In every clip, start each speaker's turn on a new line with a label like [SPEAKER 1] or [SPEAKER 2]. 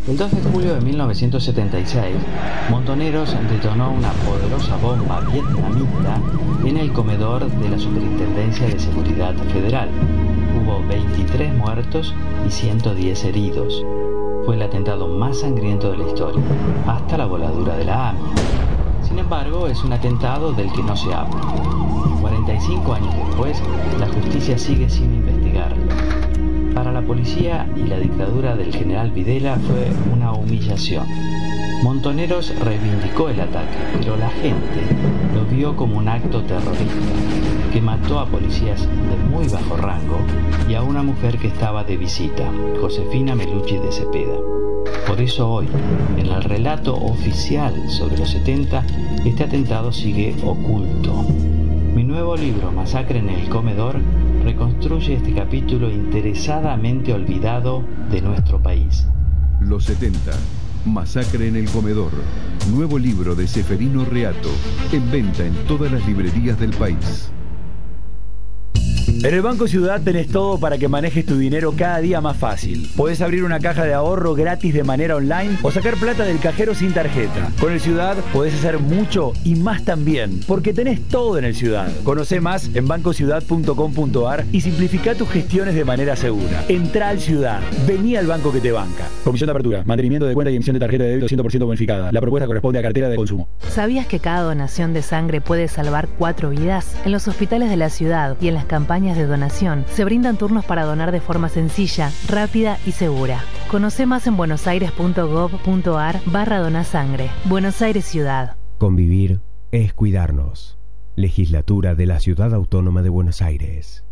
[SPEAKER 1] El 2 de julio de 1976, Montoneros detonó una poderosa bomba vietnamita en el comedor de la Superintendencia de Seguridad Federal. Hubo 23 muertos y 110 heridos. Fue el atentado más sangriento de la historia, hasta la voladura de la AMIA. Sin embargo, es un atentado del que no se habla. 45 años después, la justicia sigue sin investigarlo. Para la policía y la dictadura del general Videla fue una humillación. Montoneros reivindicó el ataque, pero la gente lo vio como un acto terrorista que mató a policías de muy bajo rango y a una mujer que estaba de visita, Josefina Melucci de Cepeda. Por eso hoy, en el relato oficial sobre los 70, este atentado sigue oculto. Mi nuevo libro, Masacre en el Comedor, reconstruye este capítulo interesadamente olvidado de nuestro país.
[SPEAKER 2] Los 70, Masacre en el Comedor, nuevo libro de Ceferino Reato, en venta en todas las librerías del país.
[SPEAKER 3] En el Banco Ciudad tenés todo para que manejes tu dinero cada día más fácil. Podés abrir una caja de ahorro gratis de manera online o sacar plata del cajero sin tarjeta. Con el Ciudad podés hacer mucho y más también, porque tenés todo en el Ciudad. Conocé más en bancociudad.com.ar y simplificá tus gestiones de manera segura. Entrá al Ciudad. Vení al banco que te banca. Comisión de apertura, mantenimiento de cuenta y emisión de tarjeta de débito 100% bonificada. La propuesta corresponde a cartera de consumo.
[SPEAKER 4] ¿Sabías que cada donación de sangre puede salvar 4 vidas? En los hospitales de la ciudad y en las campañas de donación se brindan turnos para donar de forma sencilla, rápida y segura. Conoce más en buenosaires.gov.ar/donasangre. Buenos Aires Ciudad.
[SPEAKER 5] Convivir es cuidarnos. Legislatura de la Ciudad Autónoma de Buenos Aires.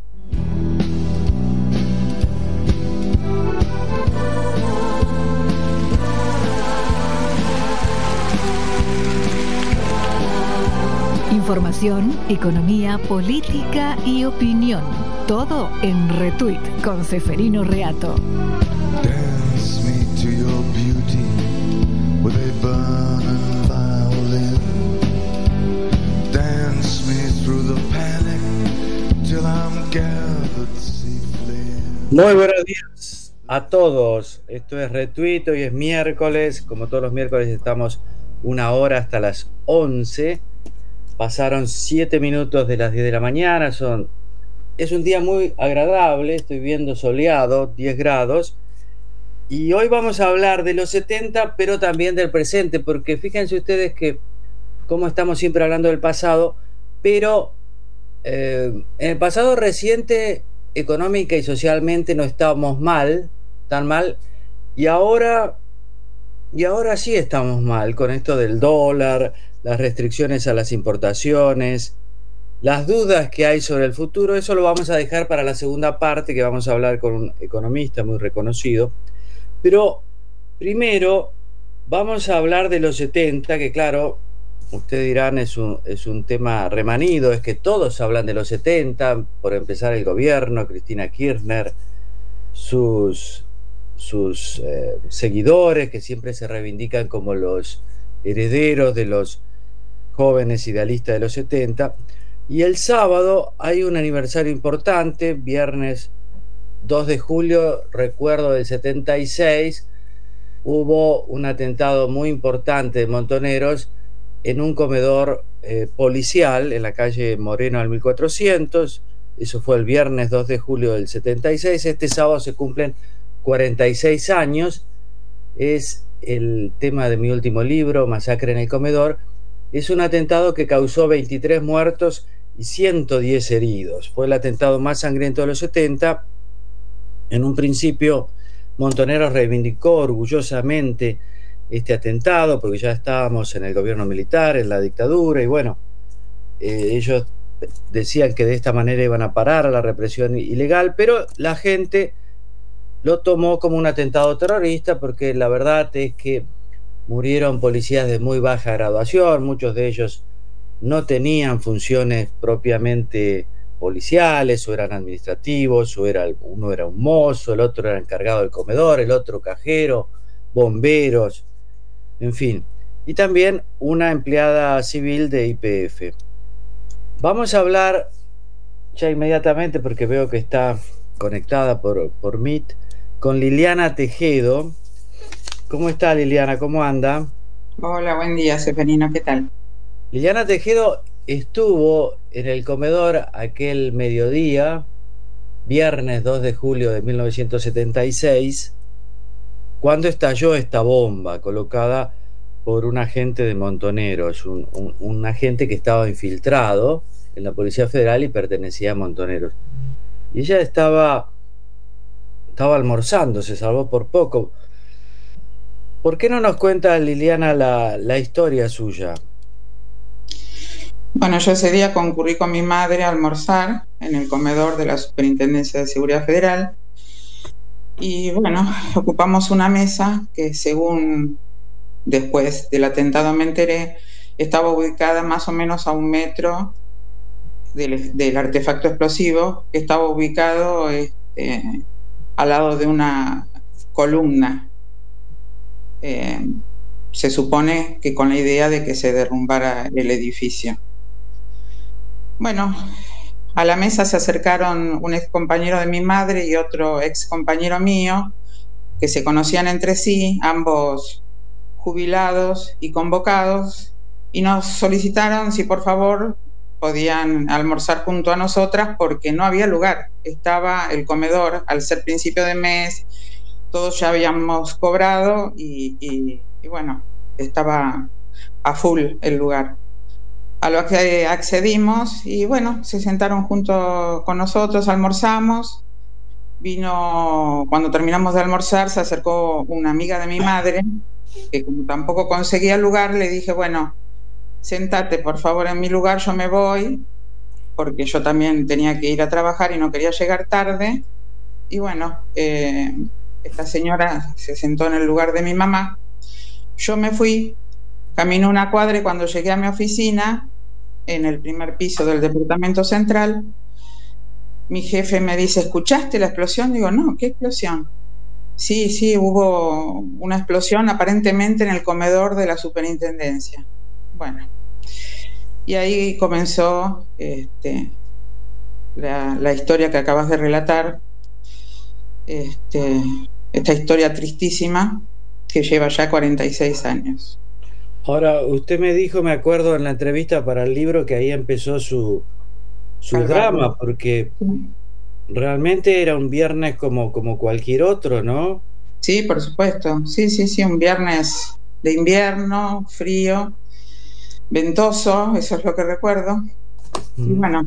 [SPEAKER 6] Información, economía, política y opinión. Todo en Retweet con Ceferino Reato.
[SPEAKER 7] Dance me to your beauty with a burning violin. Dance me through the panic till I'm gathered safely.
[SPEAKER 8] Muy buenos días a todos. Esto es Retweet, hoy es miércoles. Como todos los miércoles estamos una hora hasta las 11. Pasaron 7 minutos de las 10 de la mañana. Es un día muy agradable, estoy viendo soleado, 10 grados. Y hoy vamos a hablar de los 70, pero también del presente, porque fíjense ustedes que como estamos siempre hablando del pasado, pero en el pasado reciente, económica y socialmente no estábamos tan mal, y ahora sí estamos mal con esto del dólar, las restricciones a las importaciones, las dudas que hay sobre el futuro. Eso lo vamos a dejar para la segunda parte, que vamos a hablar con un economista muy reconocido. Pero primero vamos a hablar de los 70, que claro, ustedes dirán es un tema remanido, es que todos hablan de los 70, por empezar el gobierno, Cristina Kirchner, sus seguidores que siempre se reivindican como los herederos de los jóvenes idealistas de los 70. Y el sábado hay un aniversario importante, viernes 2 de julio, recuerdo del 76, hubo un atentado muy importante de Montoneros en un comedor policial en la calle Moreno al 1400. Eso fue el viernes 2 de julio del 76. Este sábado se cumplen 46 años. Es el tema de mi último libro, Masacre en el Comedor. Es un atentado que causó 23 muertos y 110 heridos. Fue el atentado más sangriento de los 70. En un principio, Montoneros reivindicó orgullosamente este atentado, porque ya estábamos en el gobierno militar, en la dictadura, y bueno, ellos decían que de esta manera iban a parar a la represión ilegal, pero la gente lo tomó como un atentado terrorista, porque la verdad es que murieron policías de muy baja graduación, muchos de ellos no tenían funciones propiamente policiales, o eran administrativos, uno era un mozo, el otro era encargado del comedor, el otro cajero, bomberos, en fin, y también una empleada civil de YPF. Vamos a hablar ya inmediatamente, porque veo que está conectada por Meet, con Liliana Tejedo, ¿Cómo está Liliana? ¿Cómo anda?
[SPEAKER 9] Hola, buen día, Seferino, ¿qué tal?
[SPEAKER 8] Liliana Tejedo estuvo en el comedor aquel mediodía, viernes 2 de julio de 1976, cuando estalló esta bomba colocada por un agente de Montoneros, un agente que estaba infiltrado en la Policía Federal y pertenecía a Montoneros. Y ella estaba almorzando, se salvó por poco. ¿Por qué no nos cuenta, Liliana, la historia suya?
[SPEAKER 9] Bueno, yo ese día concurrí con mi madre a almorzar en el comedor de la Superintendencia de Seguridad Federal y bueno, ocupamos una mesa que, según después del atentado me enteré, estaba ubicada más o menos a 1 metro del artefacto explosivo, que estaba ubicado al lado de una columna. Se supone que con la idea de que se derrumbara el edificio. Bueno, a la mesa se acercaron un ex compañero de mi madre y otro ex compañero mío, que se conocían entre sí, ambos jubilados y convocados, y nos solicitaron si por favor podían almorzar junto a nosotras porque no había lugar. Estaba el comedor, al ser principio de mes, todos ya habíamos cobrado y bueno, estaba a full el lugar. A lo que accedimos y bueno, se sentaron junto con nosotros, almorzamos. Cuando terminamos de almorzar, se acercó una amiga de mi madre, que como tampoco conseguía lugar, le dije, bueno, sentate por favor en mi lugar, yo me voy, porque yo también tenía que ir a trabajar y no quería llegar tarde. Y bueno, esta señora se sentó en el lugar de mi mamá. Yo me fui, caminé 1 cuadra y cuando llegué a mi oficina, en el primer piso del departamento central, mi jefe me dice, ¿escuchaste la explosión? Digo, no, ¿qué explosión? Sí, hubo una explosión aparentemente en el comedor de la superintendencia. Bueno, y ahí comenzó la historia que acabas de relatar, esta historia tristísima que lleva ya 46 años.
[SPEAKER 8] Ahora, usted me dijo, me acuerdo en la entrevista para el libro, que ahí empezó su drama, porque realmente era un viernes como cualquier otro, ¿no?
[SPEAKER 9] Sí, por supuesto. Sí, un viernes de invierno, frío, ventoso, eso es lo que recuerdo. Y bueno,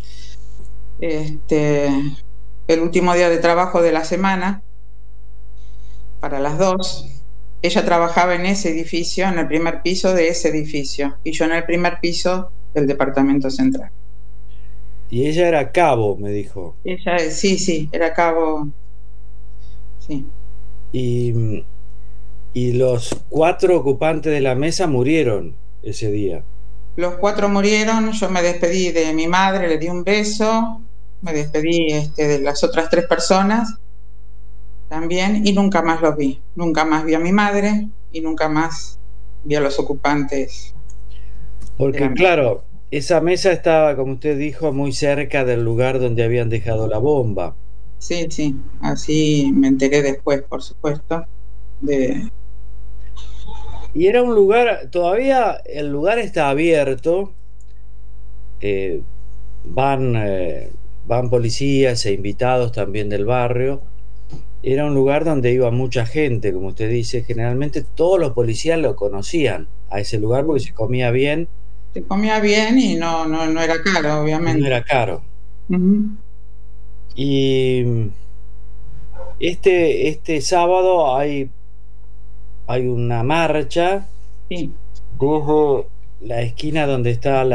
[SPEAKER 9] el último día de trabajo de la semana, para las 2, ella trabajaba en ese edificio, en el primer piso de ese edificio, y yo en el primer piso del departamento central.
[SPEAKER 8] Y ella era cabo, me dijo.
[SPEAKER 9] Ella, sí, era cabo. Sí.
[SPEAKER 8] Y los 4 ocupantes de la mesa murieron ese día.
[SPEAKER 9] Los 4 murieron, yo me despedí de mi madre, le di un beso, me despedí de las otras 3 personas también, y nunca más los vi. Nunca más vi a mi madre y nunca más vi a los ocupantes.
[SPEAKER 8] Porque claro, esa mesa estaba, como usted dijo, muy cerca del lugar donde habían dejado la bomba.
[SPEAKER 9] Sí, así me enteré después, por supuesto.
[SPEAKER 8] Y era un lugar, todavía el lugar está abierto, van policías e invitados también del barrio. Era un lugar donde iba mucha gente, como usted dice. Generalmente todos los policías lo conocían a ese lugar porque se comía bien.
[SPEAKER 9] Se comía bien y no era caro, obviamente.
[SPEAKER 8] No era caro.
[SPEAKER 9] Uh-huh.
[SPEAKER 8] Y este sábado hay una marcha,
[SPEAKER 9] sí,
[SPEAKER 8] desde la esquina donde está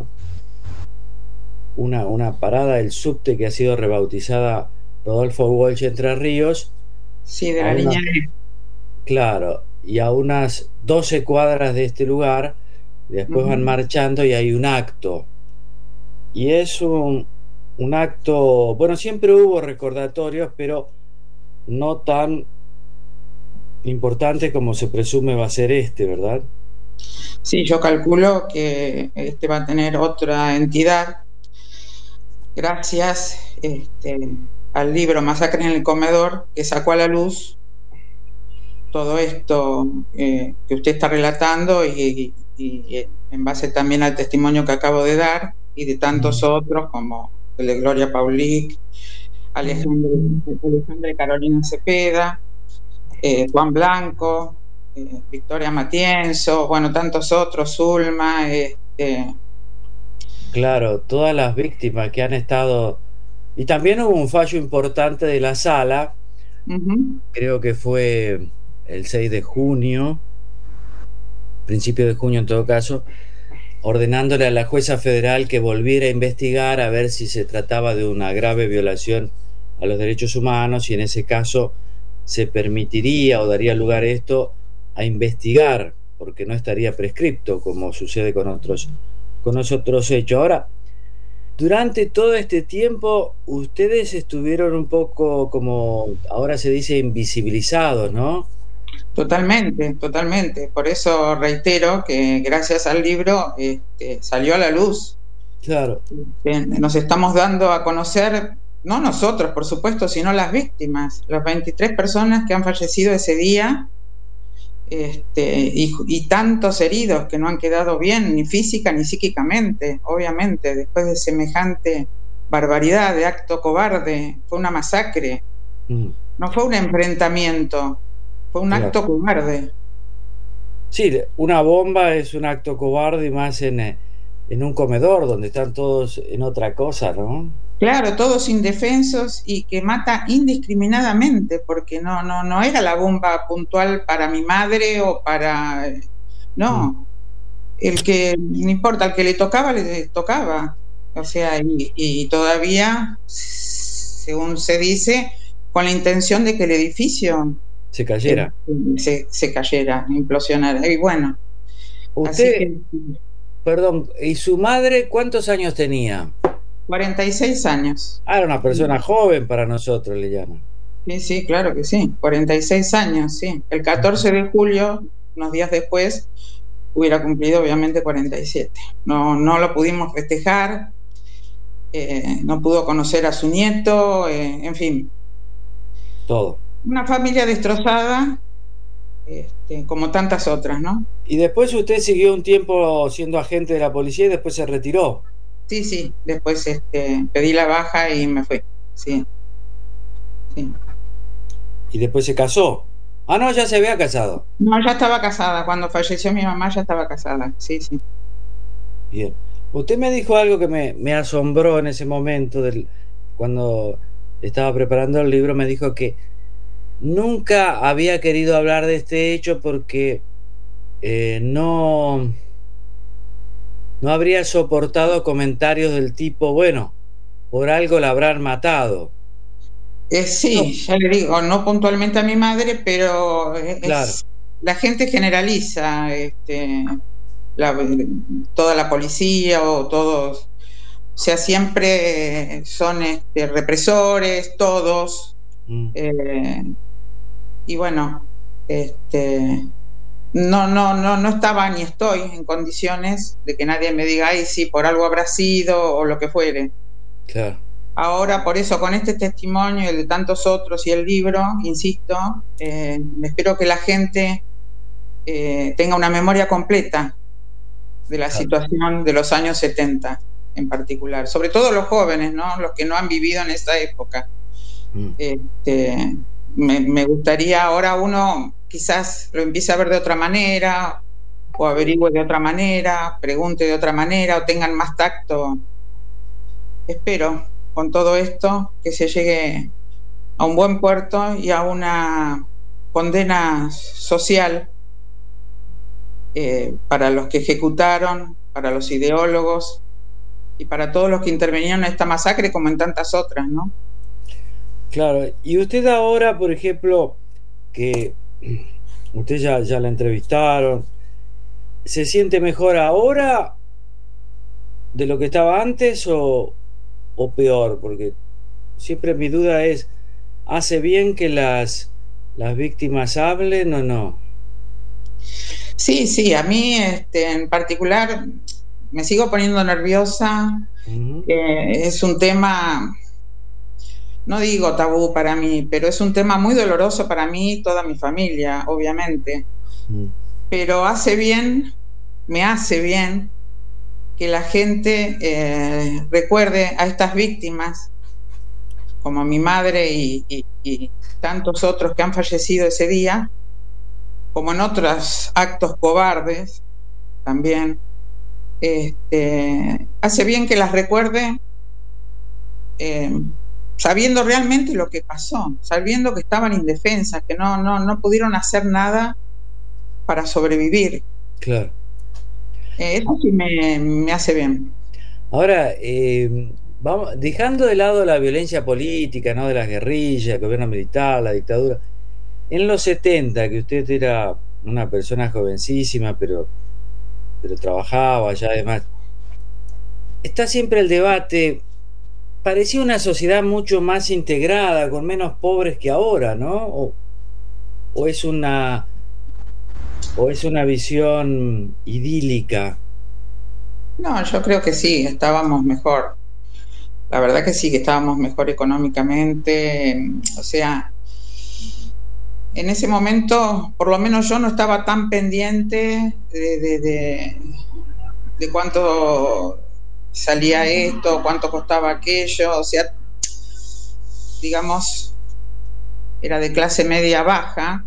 [SPEAKER 8] una parada del subte que ha sido rebautizada Rodolfo Walsh Entre Ríos.
[SPEAKER 9] Sí, de la línea E.
[SPEAKER 8] Claro, y a unas 12 cuadras de este lugar, después van marchando y hay un acto. Y es un acto, bueno, siempre hubo recordatorios, pero no tan importante como se presume va a ser ¿verdad?
[SPEAKER 9] Sí, yo calculo que va a tener otra entidad, gracias al libro Masacre en el Comedor, que sacó a la luz todo esto que usted está relatando y en base también al testimonio que acabo de dar y de tantos otros como el de Gloria Paulic, Alejandra Carolina Cepeda, Juan Blanco, Victoria Matienzo, bueno, tantos otros, Zulma,
[SPEAKER 8] Claro, todas las víctimas que han estado... Y también hubo un fallo importante de la sala, creo que fue el 6 de junio, principio de junio en todo caso, ordenándole a la jueza federal que volviera a investigar a ver si se trataba de una grave violación a los derechos humanos y en ese caso se permitiría o daría lugar a esto a investigar, porque no estaría prescripto como sucede con otros hechos. Ahora, durante todo este tiempo ustedes estuvieron un poco, como ahora se dice, invisibilizados, ¿no?
[SPEAKER 9] Totalmente. Por eso reitero que gracias al libro salió a la luz.
[SPEAKER 8] Claro.
[SPEAKER 9] Nos estamos dando a conocer, no nosotros, por supuesto, sino las víctimas, las 23 personas que han fallecido ese día, y tantos heridos que no han quedado bien, ni física ni psíquicamente, obviamente, después de semejante barbaridad, de acto cobarde. Fue una masacre, no fue un enfrentamiento, fue un acto cobarde.
[SPEAKER 8] Sí, una bomba es un acto cobarde y más en un comedor donde están todos en otra cosa, ¿no?
[SPEAKER 9] Claro, todos indefensos y que mata indiscriminadamente, porque no era la bomba puntual para mi madre o para... No, el que, no importa, el que le tocaba. O sea, y todavía, según se dice, con la intención de que el edificio
[SPEAKER 8] se cayera.
[SPEAKER 9] Se cayera, implosionara. Y bueno,
[SPEAKER 8] usted, perdón, ¿y su madre cuántos años tenía?
[SPEAKER 9] 46 años.
[SPEAKER 8] Era una persona joven para nosotros, le llaman.
[SPEAKER 9] Sí, claro que sí, 46 años, sí. El 14 de julio, unos días después, hubiera cumplido obviamente 47. No lo pudimos festejar, no pudo conocer a su nieto, en fin.
[SPEAKER 8] Todo.
[SPEAKER 9] Una familia destrozada, como tantas otras, ¿no?
[SPEAKER 8] Y después usted siguió un tiempo siendo agente de la policía y después se retiró.
[SPEAKER 9] Sí, después pedí la baja y me fui, sí.
[SPEAKER 8] ¿Y después se casó? No, ya se había casado.
[SPEAKER 9] No, ya estaba casada, cuando falleció mi mamá ya estaba casada, sí.
[SPEAKER 8] Bien. Usted me dijo algo que me asombró en ese momento, cuando estaba preparando el libro, me dijo que nunca había querido hablar de este hecho porque no habría soportado comentarios del tipo, bueno, por algo la habrán matado.
[SPEAKER 9] Sí, ya le digo, no puntualmente a mi madre, pero
[SPEAKER 8] claro.
[SPEAKER 9] La gente generaliza, toda la policía o todos, o sea, siempre son represores, todos, y bueno, no estaba ni estoy en condiciones de que nadie me diga, ay, sí, por algo habrá sido o lo que fuere.
[SPEAKER 8] Claro.
[SPEAKER 9] Ahora, por eso, con este testimonio y el de tantos otros y el libro, insisto, espero que la gente tenga una memoria completa de la situación de los años 70 en particular, sobre todo los jóvenes, ¿no? Los que no han vivido en esa época. Me gustaría ahora uno quizás lo empiece a ver de otra manera, o averigüe de otra manera, pregunte de otra manera, o tengan más tacto. Espero, con todo esto, que se llegue a un buen puerto y a una condena social para los que ejecutaron, para los ideólogos y para todos los que intervinieron en esta masacre, como en tantas otras, ¿no?
[SPEAKER 8] Claro, y usted ahora, por ejemplo, que usted ya la entrevistaron, ¿se siente mejor ahora de lo que estaba antes o peor? Porque siempre mi duda es, ¿hace bien que las víctimas hablen o no?
[SPEAKER 9] Sí, a mí en particular me sigo poniendo nerviosa. Es un tema no digo tabú para mí, pero es un tema muy doloroso para mí y toda mi familia, obviamente. Pero me hace bien que la gente recuerde a estas víctimas, como mi madre y tantos otros que han fallecido ese día, como en otros actos cobardes también. Hace bien que las recuerde sabiendo realmente lo que pasó, sabiendo que estaban indefensas, que no pudieron hacer nada para sobrevivir.
[SPEAKER 8] Claro.
[SPEAKER 9] Eso sí me hace bien.
[SPEAKER 8] Ahora, vamos dejando de lado la violencia política, ¿no? De las guerrillas, el gobierno militar, la dictadura. En los 70, que usted era una persona jovencísima, pero trabajaba ya además, está siempre el debate. Parecía una sociedad mucho más integrada, con menos pobres que ahora, ¿no? ¿O es una visión idílica?
[SPEAKER 9] No, yo creo que sí, estábamos mejor. La verdad que sí, que estábamos mejor económicamente. O sea, en ese momento, por lo menos yo no estaba tan pendiente de cuánto salía esto, cuánto costaba aquello. O sea, digamos, era de clase media baja,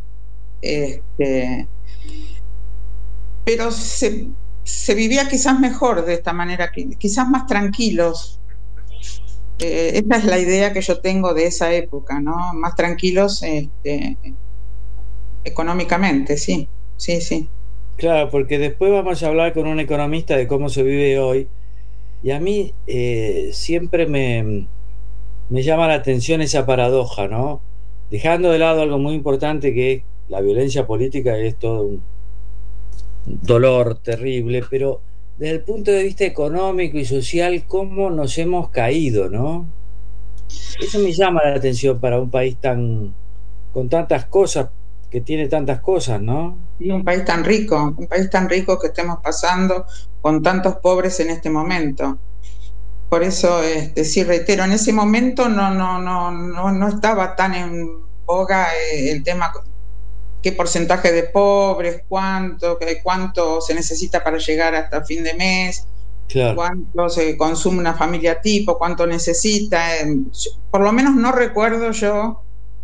[SPEAKER 9] pero se vivía quizás mejor de esta manera, quizás más tranquilos. Esa es la idea que yo tengo de esa época, ¿no? Más tranquilos económicamente, sí.
[SPEAKER 8] Claro, porque después vamos a hablar con un economista de cómo se vive hoy, y a mí siempre me llama la atención esa paradoja, ¿no? Dejando de lado algo muy importante, que es la violencia política, es todo un dolor terrible, pero desde el punto de vista económico y social, cómo nos hemos caído, ¿no? Eso me llama la atención para un país con tantas cosas, que tiene tantas cosas, ¿no?
[SPEAKER 9] Y un país tan rico que estemos pasando con tantos pobres en este momento. Por eso, sí, reitero, en ese momento no estaba tan en boga el tema qué porcentaje de pobres, cuánto se necesita para llegar hasta fin de mes, claro, cuánto se consume una familia tipo, cuánto necesita. Por lo menos no recuerdo yo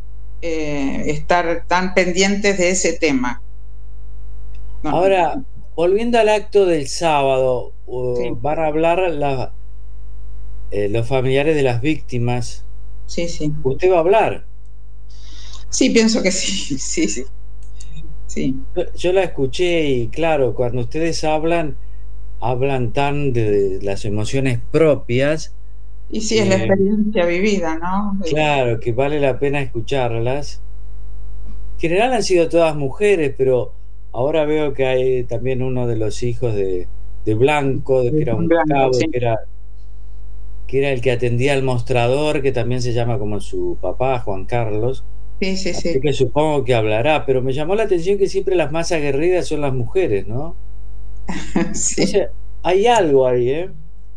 [SPEAKER 9] estar tan pendientes de ese tema. No.
[SPEAKER 8] Ahora, volviendo al acto del sábado, sí, van a hablar los familiares de las víctimas.
[SPEAKER 9] Sí.
[SPEAKER 8] ¿Usted va a hablar?
[SPEAKER 9] Sí, pienso que sí.
[SPEAKER 8] Yo la escuché y claro, cuando ustedes hablan tan de las emociones propias.
[SPEAKER 9] Y sí, es la experiencia vivida, ¿no?
[SPEAKER 8] Claro, que vale la pena escucharlas. En general han sido todas mujeres, pero ahora veo que hay también uno de los hijos de Blanco, que era un cabo, sí, que era el que atendía al mostrador, que también se llama como su papá, Juan Carlos.
[SPEAKER 9] Sí.
[SPEAKER 8] Así que supongo que hablará, pero me llamó la atención que siempre las más aguerridas son las mujeres, ¿no?
[SPEAKER 9] Sí.
[SPEAKER 8] O sea, hay algo ahí, ¿eh?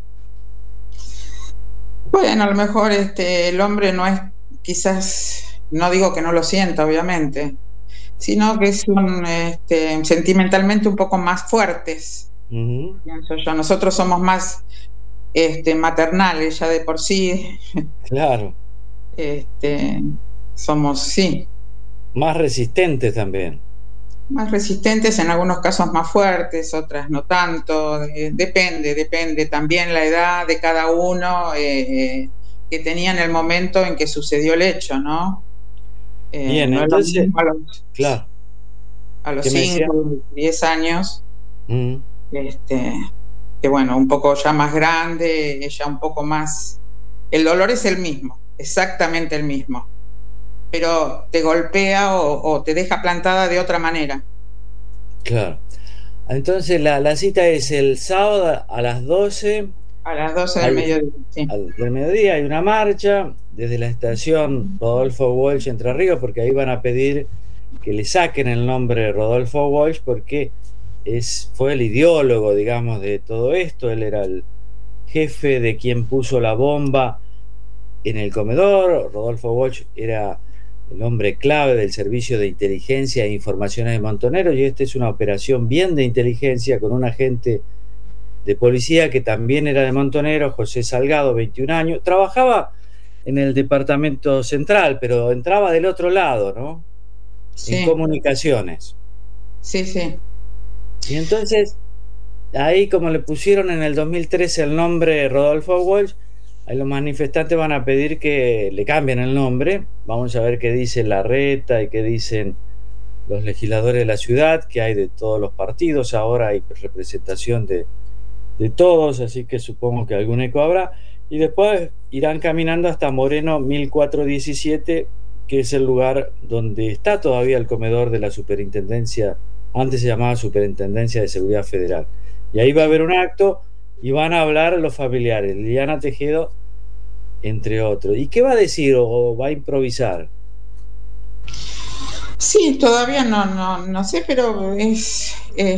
[SPEAKER 9] Bueno, a lo mejor el hombre no es, quizás, no digo que no lo sienta, obviamente, sino que son sentimentalmente un poco más fuertes. Pienso yo. Nosotros somos más maternales ya de por sí.
[SPEAKER 8] Claro.
[SPEAKER 9] Somos, sí.
[SPEAKER 8] Más resistentes también.
[SPEAKER 9] Más resistentes, en algunos casos más fuertes, otras no tanto. Depende también la edad de cada uno que tenía en el momento en que sucedió el hecho, ¿no?
[SPEAKER 8] Bien,
[SPEAKER 9] no
[SPEAKER 8] entonces,
[SPEAKER 9] claro, a los 5, 10 años, que bueno, un poco ya más grande, ya un poco más. El dolor es el mismo, exactamente el mismo, pero te golpea o te deja plantada de otra manera.
[SPEAKER 8] Claro. Entonces la cita es el sábado a las 12.
[SPEAKER 9] A las 12 del mediodía, sí.
[SPEAKER 8] Del mediodía hay una marcha desde la estación Rodolfo Walsh Entre Ríos, porque ahí van a pedir que le saquen el nombre de Rodolfo Walsh, porque fue el ideólogo, digamos, de todo esto. Él era el jefe de quien puso la bomba en el comedor. Rodolfo Walsh era el hombre clave del servicio de inteligencia e informaciones de Montoneros, y esta es una operación bien de inteligencia con un agente de policía que también era de Montoneros, José Salgado, 21 años. Trabajaba en el departamento central, pero entraba del otro lado, ¿no? Sí. En comunicaciones.
[SPEAKER 9] Sí, sí.
[SPEAKER 8] Y entonces, ahí como le pusieron en el 2013 el nombre Rodolfo Walsh, ahí los manifestantes van a pedir que le cambien el nombre. Vamos a ver qué dice Larreta y qué dicen los legisladores de la ciudad, que hay de todos los partidos. Ahora hay representación de todos, así que supongo que algún eco habrá. Y después irán caminando hasta Moreno 1417, que es el lugar donde está todavía el comedor de la superintendencia, antes se llamaba Superintendencia de Seguridad Federal. Y ahí va a haber un acto y van a hablar los familiares, Liliana Tejedo, entre otros. ¿Y qué va a decir o va a improvisar?
[SPEAKER 9] Sí, todavía no sé, pero es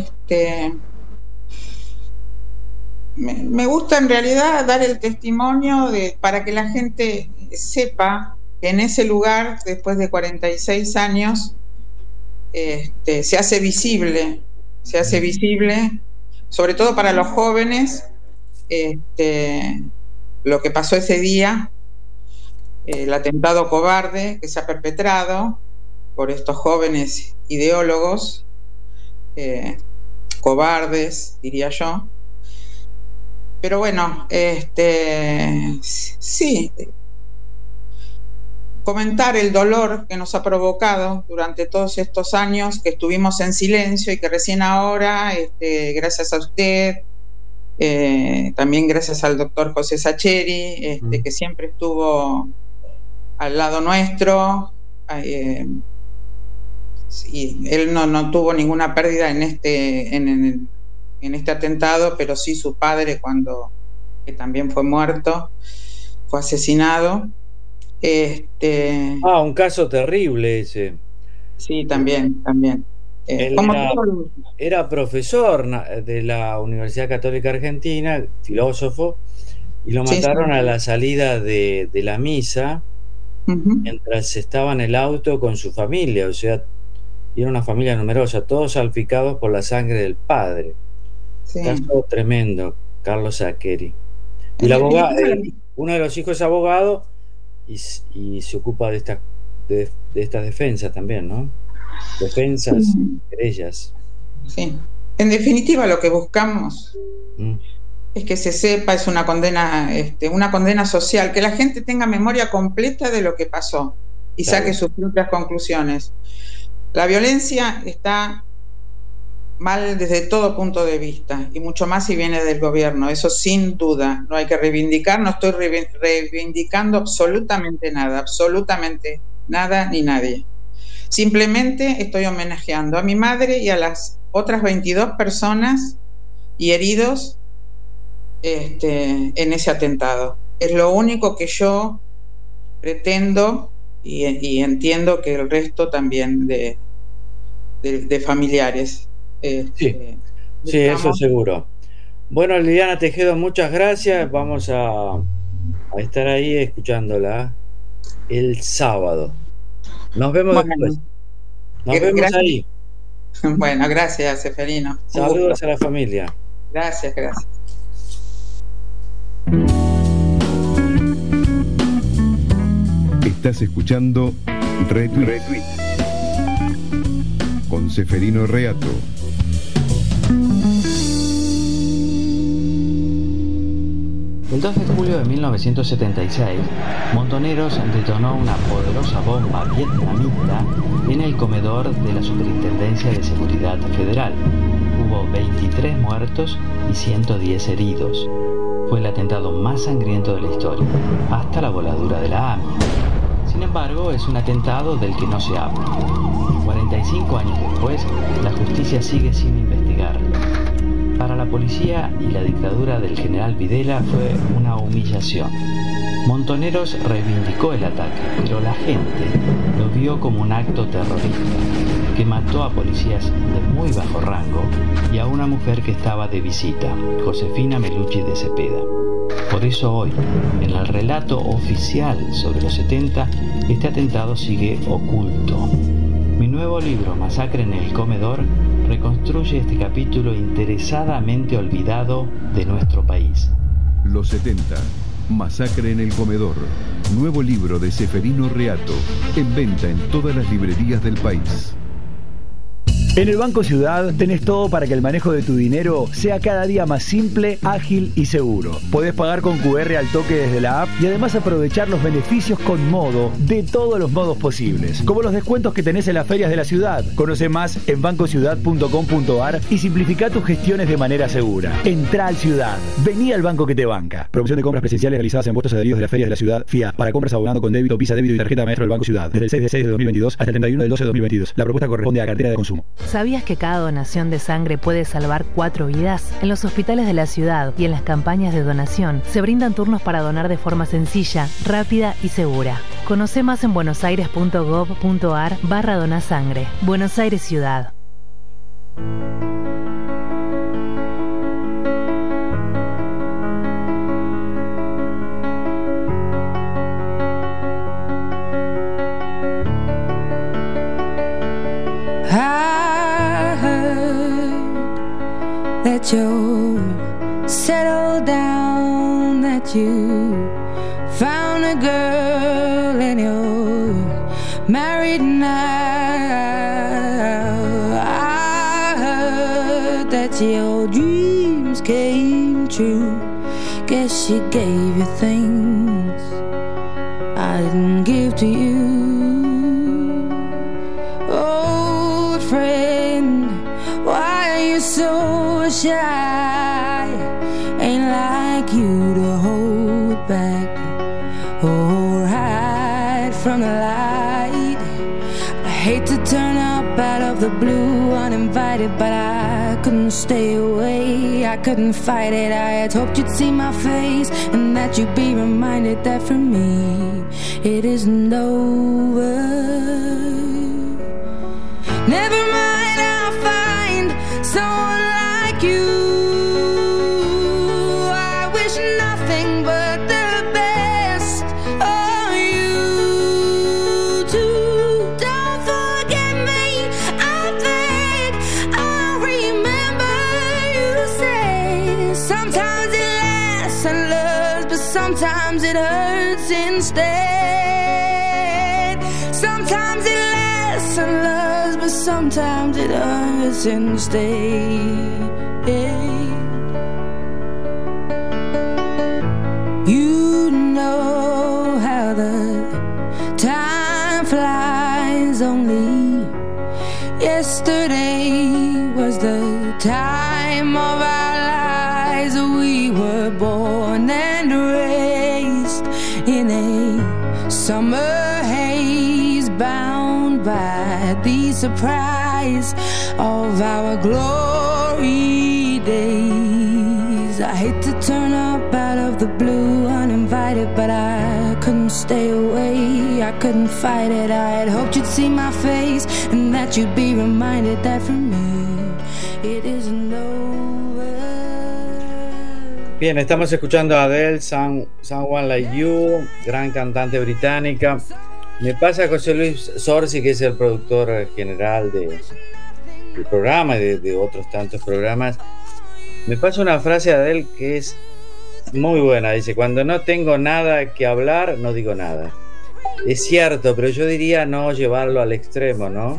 [SPEAKER 9] me gusta en realidad dar el testimonio para que la gente sepa que en ese lugar, después de 46 años, se hace visible, sobre todo para los jóvenes, lo que pasó ese día, el atentado cobarde que se ha perpetrado por estos jóvenes ideólogos, cobardes, diría yo. Pero bueno, sí, comentar el dolor que nos ha provocado durante todos estos años que estuvimos en silencio y que recién ahora, gracias a usted, también gracias al doctor José Sacheri, que siempre estuvo al lado nuestro, y él no tuvo ninguna pérdida en este atentado, pero sí su padre, que también fue muerto, fue asesinado.
[SPEAKER 8] Un caso terrible ese.
[SPEAKER 9] Sí, también.
[SPEAKER 8] Él era profesor de la Universidad Católica Argentina, filósofo, y lo mataron a la salida de la misa, mientras estaba en el auto con su familia, o sea, era una familia numerosa, todos salpicados por la sangre del padre. Sí. Caso tremendo, Carlos Sacheri. Y el abogado, uno de los hijos es abogado y se ocupa de estas defensas también, ¿no? Defensas, querellas.
[SPEAKER 9] Sí. En definitiva, lo que buscamos es que se sepa, es una condena social, que la gente tenga memoria completa de lo que pasó y saque sus propias conclusiones. La violencia está mal desde todo punto de vista, y mucho más si viene del gobierno, eso sin duda. No hay que reivindicar, no estoy reivindicando absolutamente nada ni nadie. Simplemente estoy homenajeando a mi madre y a las otras 22 personas y heridos en ese atentado. Es lo único que yo pretendo, y entiendo que el resto también de familiares.
[SPEAKER 8] Sí, eso seguro. Bueno, Liliana Tejedo, muchas gracias. Vamos a estar ahí escuchándola el sábado. Nos vemos después. Nos vemos ahí.
[SPEAKER 9] Bueno, gracias, Seferino.
[SPEAKER 8] Saludos a la familia.
[SPEAKER 9] Gracias.
[SPEAKER 2] Estás escuchando Retweet con Seferino Reato.
[SPEAKER 1] El 2 de julio de 1976, Montoneros detonó una poderosa bomba vietnamita en el comedor de la Superintendencia de Seguridad Federal. Hubo 23 muertos y 110 heridos. Fue el atentado más sangriento de la historia, hasta la voladura de la AMIA. Sin embargo, es un atentado del que no se habla. 45 años después, la justicia sigue sin investigarlo. Para la policía y la dictadura del general Videla fue una humillación. Montoneros reivindicó el ataque, pero la gente lo vio como un acto terrorista que mató a policías de muy bajo rango y a una mujer que estaba de visita, Josefina Melucci de Cepeda. Por eso hoy, en el relato oficial sobre los 70, este atentado sigue oculto. Mi nuevo libro, Masacre en el Comedor, reconstruye este capítulo interesadamente olvidado de nuestro país.
[SPEAKER 2] Los 70. Masacre en el Comedor. Nuevo libro de Seferino Reato. En venta en todas las librerías del país.
[SPEAKER 3] En el Banco Ciudad tenés todo para que el manejo de tu dinero sea cada día más simple, ágil y seguro. Podés pagar con QR al toque desde la app y además aprovechar los beneficios con Modo de todos los modos posibles, como los descuentos que tenés en las ferias de la ciudad. Conoce más en bancociudad.com.ar y simplifica tus gestiones de manera segura. Entrá al Ciudad. Vení al banco que te banca. Promoción de compras presenciales realizadas en puestos adheridos de las ferias de la ciudad FIA para compras abonando con débito, Visa débito y tarjeta maestro del Banco Ciudad. Desde el 6/6/2022 hasta el 31/12/2022. La propuesta corresponde a cartera de consumo.
[SPEAKER 4] ¿Sabías que cada donación de sangre puede salvar 4 vidas? En los hospitales de la ciudad y en las campañas de donación se brindan turnos para donar de forma sencilla, rápida y segura. Conoce más en buenosaires.gov.ar/donasangre. Buenos Aires Ciudad.
[SPEAKER 10] I heard that you're settled down, that you found a girl and you're married now. I heard that your dreams came true. Guess she gave you things I didn't give to you. Friend, why are you so shy? Ain't like you to hold back or hide from the light. I hate to turn up out of the blue uninvited, but I couldn't stay away. I couldn't fight it. I had hoped you'd see my face and that you'd be reminded that for me it isn't over. Never mind, I'll find someone like you. I wish nothing but the best of you too. Don't forget me, I beg. I remember you say sometimes it lasts and loves, but sometimes it hurts instead. Sometimes it lasts and loves, but sometimes it hurts instead. You know how the time flies. Only yesterday was the time of our lives. We were born and raised in a summer haze, bound by the surprise of our glory days. I hate to turn up out of the blue uninvited, but I couldn't stay away. I couldn't fight it. I had hoped you'd see my face and that you'd be reminded that for me it isn't over.
[SPEAKER 8] Bien, estamos escuchando a Adele, Someone Like You, gran cantante británica. Me pasa José Luis Sorsi, que es el productor general del programa y de otros tantos programas. Me pasa una frase de Adele que es muy buena. Dice: cuando no tengo nada que hablar, no digo nada. Es cierto, pero yo diría no llevarlo al extremo, ¿no?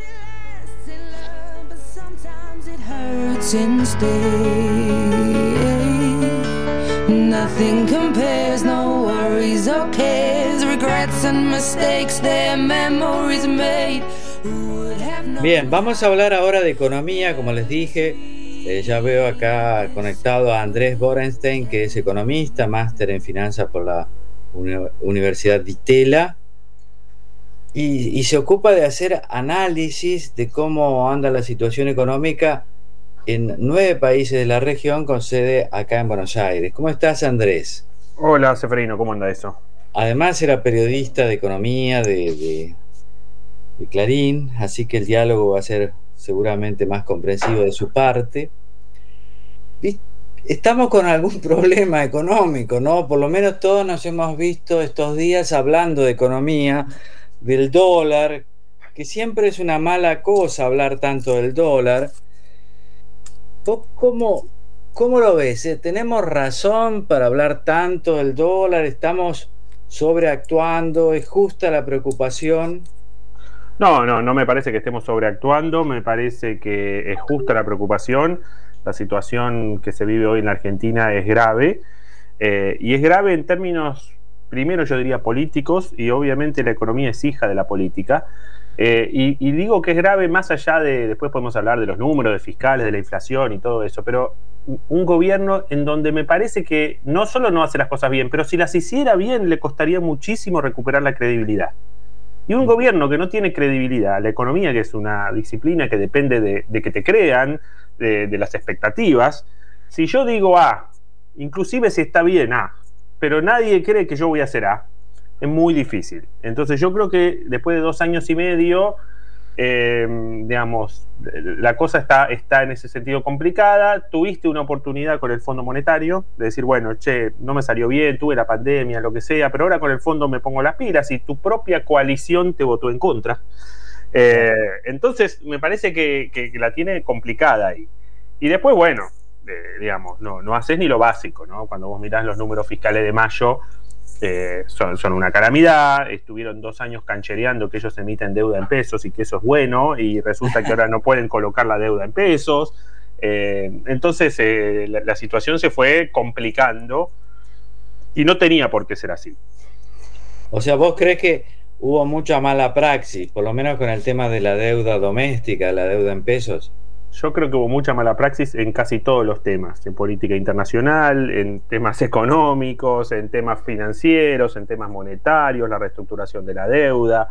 [SPEAKER 10] Nothing compares, no worries or cares, regrets and mistakes, their memories made.
[SPEAKER 8] Bien, vamos a hablar ahora de economía, como les dije. Ya veo acá conectado a Andrés Borenstein, que es economista, máster en finanzas por la Universidad de Itela, y se ocupa de hacer análisis de cómo anda la situación económica en 9 países de la región con sede acá en Buenos Aires. ¿Cómo estás, Andrés?
[SPEAKER 11] Hola, Seferino, ¿cómo anda eso?
[SPEAKER 8] Además era periodista de economía de Clarín, así que el diálogo va a ser seguramente más comprensivo de su parte. estamos con algún problema económico, ¿no? Por lo menos todos nos hemos visto estos días hablando de economía, del dólar, que siempre es una mala cosa hablar tanto del dólar. ¿Vos cómo lo ves? ¿Tenemos razón para hablar tanto del dólar? ¿Estamos sobreactuando? ¿Es justa la preocupación?
[SPEAKER 11] No me parece que estemos sobreactuando, me parece que es justa la preocupación. La situación que se vive hoy en la Argentina es grave, y es grave en términos, primero yo diría políticos, y obviamente la economía es hija de la política, y digo que es grave más allá de, después podemos hablar de los números, de fiscales, de la inflación y todo eso, pero un gobierno en donde me parece que no solo no hace las cosas bien, pero si las hiciera bien le costaría muchísimo recuperar la credibilidad. Y un gobierno que no tiene credibilidad, la economía, que es una disciplina que depende de que te crean, de las expectativas, si yo digo A, inclusive si está bien A, pero nadie cree que yo voy a hacer A, es muy difícil. Entonces yo creo que después de 2 años y medio, digamos, la cosa está en ese sentido complicada. Tuviste una oportunidad con el Fondo Monetario de decir, bueno, no me salió bien, tuve la pandemia, lo que sea, pero ahora con el fondo me pongo las pilas, y tu propia coalición te votó en contra. Entonces me parece que la tiene complicada ahí. Y después, bueno, digamos, no haces ni lo básico, ¿no? Cuando vos mirás los números fiscales de mayo, son una calamidad. Estuvieron 2 años canchereando que ellos emiten deuda en pesos y que eso es bueno, y resulta que ahora no pueden colocar la deuda en pesos. Entonces la situación se fue complicando y no tenía por qué ser así.
[SPEAKER 8] O sea, ¿vos crees que hubo mucha mala praxis, por lo menos con el tema de la deuda doméstica, la deuda en pesos?
[SPEAKER 11] Yo creo que hubo mucha mala praxis en casi todos los temas, en política internacional, en temas económicos, en temas financieros, en temas monetarios, la reestructuración de la deuda,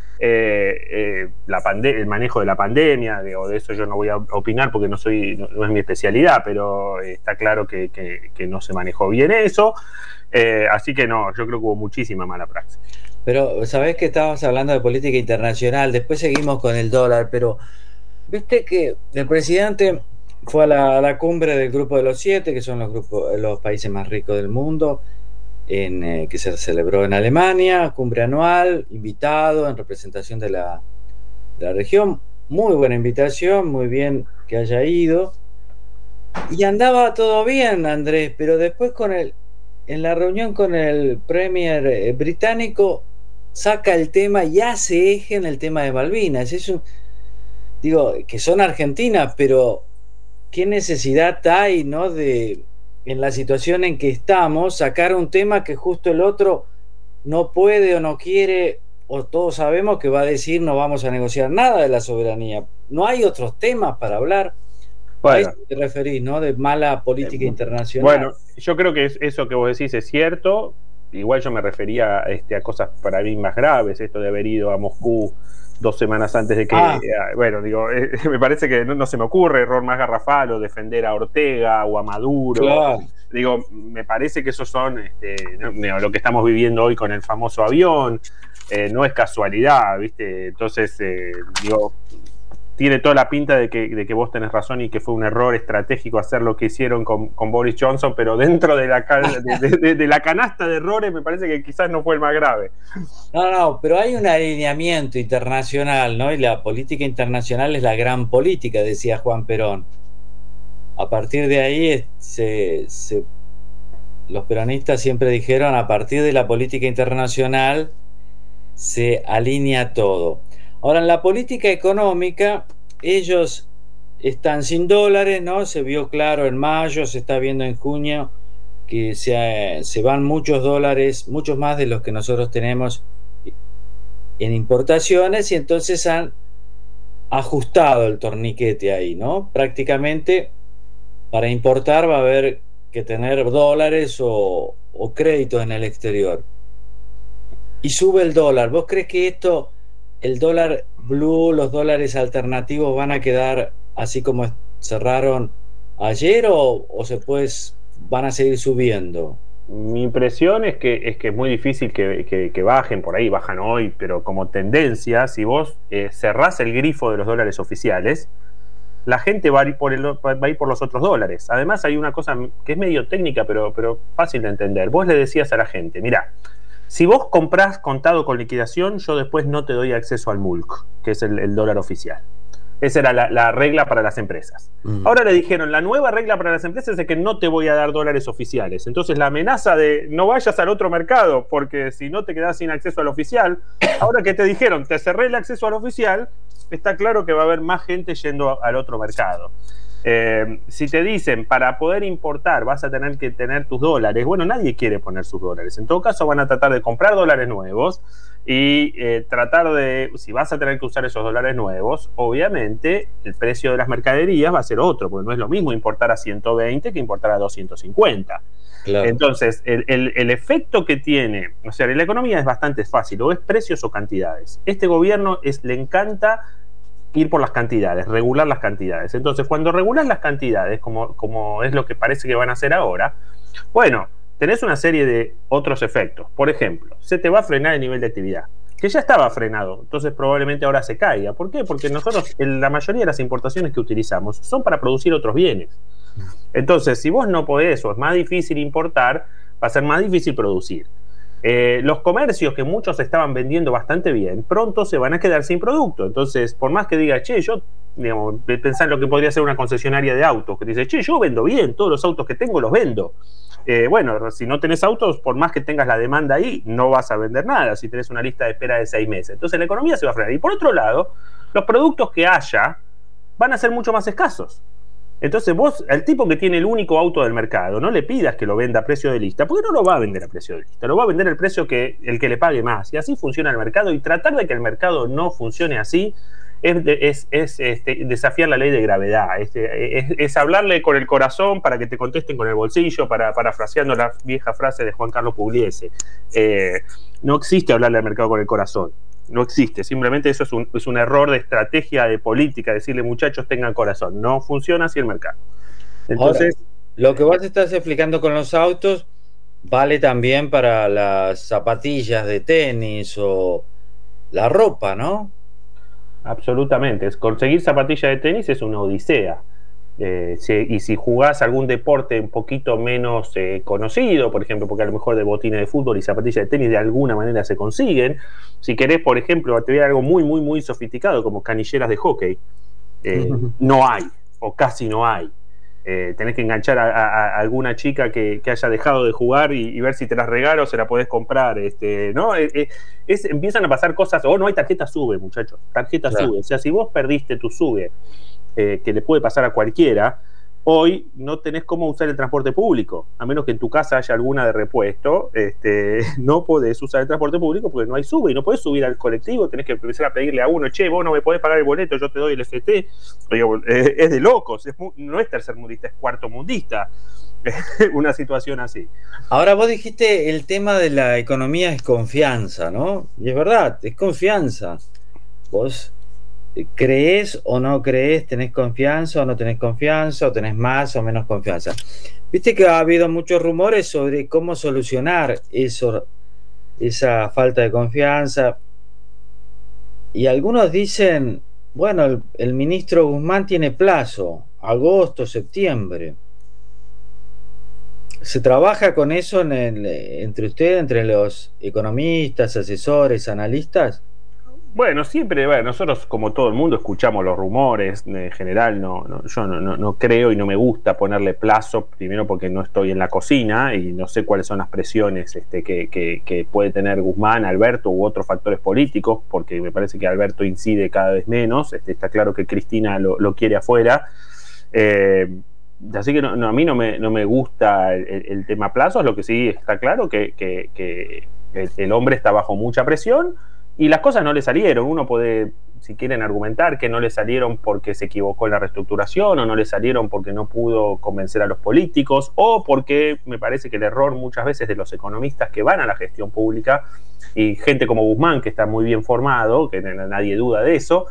[SPEAKER 11] el manejo de la pandemia. De eso yo no voy a opinar porque no es mi especialidad, pero está claro que no se manejó bien eso, así que no, yo creo que hubo muchísima mala praxis.
[SPEAKER 8] Pero sabés que estabas hablando de política internacional, después seguimos con el dólar, pero viste que el presidente fue a la cumbre del Grupo de los 7, que son los países más ricos del mundo, que se celebró en Alemania, cumbre anual, invitado en representación de la región. Muy buena invitación, muy bien que haya ido. Y andaba todo bien, Andrés, pero después en la reunión con el Premier británico saca el tema y hace eje en el tema de Malvinas. Digo, que son argentinas, pero qué necesidad hay, ¿no?, de, en la situación en que estamos, sacar un tema que justo el otro no puede o no quiere, o todos sabemos que va a decir no vamos a negociar nada de la soberanía. No hay otros temas para hablar. Bueno, a eso te referís, ¿no?, de mala política internacional.
[SPEAKER 11] Bueno, yo creo que eso que vos decís es cierto. Igual yo me refería a cosas para mí más graves, esto de haber ido a Moscú 2 semanas antes de que... bueno, digo, me parece que no se me ocurre error más garrafal, o defender a Ortega o a Maduro. Claro. Digo, me parece que esos son lo que estamos viviendo hoy con el famoso avión. No es casualidad, ¿viste? Entonces, digo, tiene toda la pinta de que vos tenés razón y que fue un error estratégico hacer lo que hicieron con Boris Johnson, pero dentro de la canasta de errores me parece que quizás no fue el más grave.
[SPEAKER 8] No, pero hay un alineamiento internacional, ¿no? Y la política internacional es la gran política, decía Juan Perón. A partir de ahí los peronistas siempre dijeron, a partir de la política internacional se alinea todo. Ahora, en la política económica, ellos están sin dólares, ¿no? Se vio claro en mayo, se está viendo en junio que se van muchos dólares, muchos más de los que nosotros tenemos en importaciones, y entonces han ajustado el torniquete ahí, ¿no? Prácticamente para importar va a haber que tener dólares o créditos en el exterior. Y sube el dólar. ¿Vos crees que el dólar blue, los dólares alternativos van a quedar así como cerraron ayer, o van a seguir subiendo?
[SPEAKER 11] Mi impresión es que es muy difícil que bajen, por ahí bajan hoy, pero como tendencia, si vos cerrás el grifo de los dólares oficiales, la gente va a ir por los otros dólares. Además hay una cosa que es medio técnica, pero fácil de entender. Vos le decías a la gente, mira, si vos comprás contado con liquidación, yo después no te doy acceso al MULC, que es el dólar oficial. Esa era la regla para las empresas. Ahora le dijeron, la nueva regla para las empresas es que no te voy a dar dólares oficiales. Entonces la amenaza de no vayas al otro mercado, porque si no te quedás sin acceso al oficial, ahora que te dijeron, te cerré el acceso al oficial, está claro que va a haber más gente yendo al otro mercado. Si te dicen, para poder importar vas a tener que tener tus dólares, bueno, nadie quiere poner sus dólares. En todo caso van a tratar de comprar dólares nuevos y tratar de, si vas a tener que usar esos dólares nuevos, obviamente el precio de las mercaderías va a ser otro, porque no es lo mismo importar a 120 que importar a 250. Claro. Entonces, el efecto que tiene, o sea, la economía es bastante fácil, o es precios o cantidades. Este gobierno le encanta ir por las cantidades, regular las cantidades. Entonces, cuando regulas las cantidades, como es lo que parece que van a hacer ahora, bueno, tenés una serie de otros efectos. Por ejemplo, se te va a frenar el nivel de actividad, que ya estaba frenado, entonces probablemente ahora se caiga. ¿Por qué? Porque nosotros, la mayoría de las importaciones que utilizamos son para producir otros bienes. Entonces, si vos no podés o es más difícil importar, va a ser más difícil producir. Los comercios que muchos estaban vendiendo bastante bien, pronto se van a quedar sin producto. Entonces, por más que diga, che, yo, digamos, pensar en lo que podría ser una concesionaria de autos, que dice, che, yo vendo bien, todos los autos que tengo los vendo. Bueno, si no tenés autos, por más que tengas la demanda ahí, no vas a vender nada si tenés una lista de espera de 6 meses. Entonces la economía se va a frenar. Y por otro lado, los productos que haya van a ser mucho más escasos. Entonces vos, al tipo que tiene el único auto del mercado, no le pidas que lo venda a precio de lista, porque no lo va a vender a precio de lista, lo va a vender al precio el que le pague más. Y así funciona el mercado, y tratar de que el mercado no funcione así es desafiar la ley de gravedad, es hablarle con el corazón para que te contesten con el bolsillo, parafraseando la vieja frase de Juan Carlos Pugliese. No existe hablarle al mercado con el corazón. No existe, simplemente eso es un error de estrategia de política, decirle muchachos tengan corazón, no funciona así el mercado. Entonces,
[SPEAKER 8] ahora, lo que vos estás explicando con los autos vale también para las zapatillas de tenis o la ropa, ¿no?
[SPEAKER 11] Absolutamente, conseguir zapatillas de tenis es una odisea. Y si jugás algún deporte un poquito menos conocido, por ejemplo, porque a lo mejor de botines de fútbol y zapatillas de tenis de alguna manera se consiguen. Si querés, por ejemplo, te voy a algo muy, muy, muy sofisticado, como canilleras de hockey, no hay, o casi no hay. Tenés que enganchar a alguna chica que haya dejado de jugar y ver si te las regalo o se la podés comprar, ¿no? Empiezan a pasar cosas, no hay tarjeta SUBE, muchachos, tarjeta SUBE. O sea, si vos perdiste tu SUBE, que le puede pasar a cualquiera, hoy no tenés cómo usar el transporte público, a menos que en tu casa haya alguna de repuesto. No podés usar el transporte público porque no hay SUBE y no podés subir al colectivo, tenés que empezar a pedirle a uno, che, vos no me podés pagar el boleto, yo te doy el FT. Es de locos, no es tercermundista, es cuartomundista. Una situación así.
[SPEAKER 8] Ahora vos dijiste el tema de la economía es confianza, ¿no? Y es verdad, es confianza. Vos ¿crees o no crees? ¿Tenés confianza o no tenés confianza? ¿O tenés más o menos confianza? Viste que ha habido muchos rumores sobre cómo solucionar esa falta de confianza. Y algunos dicen, bueno, el ministro Guzmán tiene plazo, agosto, septiembre. ¿Se trabaja con eso entre ustedes, entre los economistas, asesores, analistas?
[SPEAKER 11] Bueno, siempre, nosotros como todo el mundo escuchamos los rumores, en general yo no creo y no me gusta ponerle plazo, primero porque no estoy en la cocina y no sé cuáles son las presiones que puede tener Guzmán, Alberto u otros factores políticos, porque me parece que Alberto incide cada vez menos, está claro que Cristina lo quiere afuera, así que a mí no me gusta el tema plazos. Lo que sí está claro que el hombre está bajo mucha presión y las cosas no le salieron. Uno puede, si quieren, argumentar que no le salieron porque se equivocó en la reestructuración, o no le salieron porque no pudo convencer a los políticos, o porque me parece que el error muchas veces de los economistas que van a la gestión pública, y gente como Guzmán, que está muy bien formado, que nadie duda de eso,